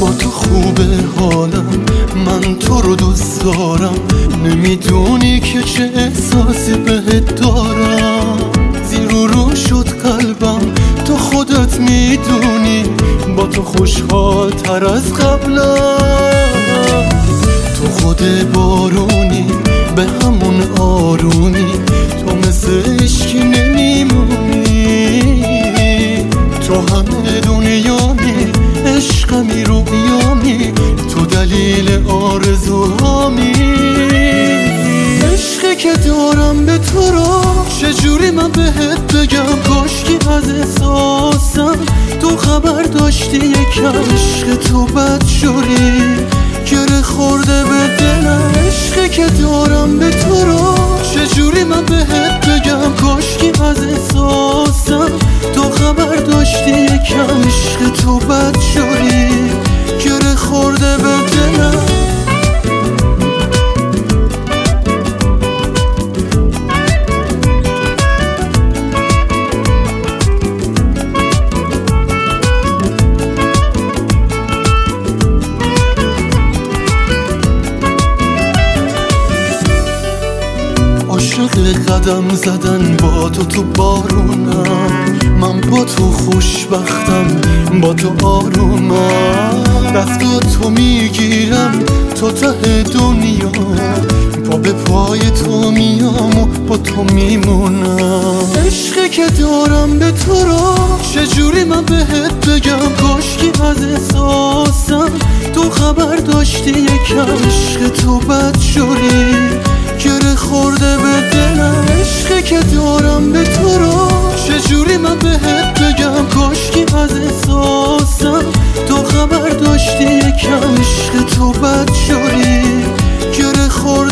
با تو خوبه حالم، من تو رو دوست دارم، نمیدونی که چه احساسی بهت دارم. زیر و رو شد قلبم، تو خودت میدونی، با تو خوشحال تر از قبلم. تو خود بارونی، به همون آرومی، تو مثل عشقی نمیمونی. تو همه دنیامی، عشقمی رویامی، تو دلیل آرزوهامی. عشقی که دارم به تو رو چجوری من بهت بگم؟ کاشکی از احساسم تو خبر داشتی یکم. عشق تو بدجوری گره خورده به دلم. عشقی که دارم به تو رو چجوری من بهت بگم؟ کاشکی از احساسم تو خبر داشتی یکم. عشق تو بدجوری گره خورده به دلم. عاشق قدم زدن با تو بارونم، من با تو خوشبختم، با تو آرومم. دست تو میگیرم تو ته دنیا، پا به پای تو میام و با تو میمونم. عشقی که دارم به تو رو چجوری من بهت بگم؟ کاشکی از احساسم تو خبر داشتی یکم. عشق تو بدجوری گره خورده به دلم. عشقی که دارم به تو رو چجوری من بهت بگم؟ کاشکی از احساسم تو خبر داشتی یکم. عشق تو بدجوری گره خورده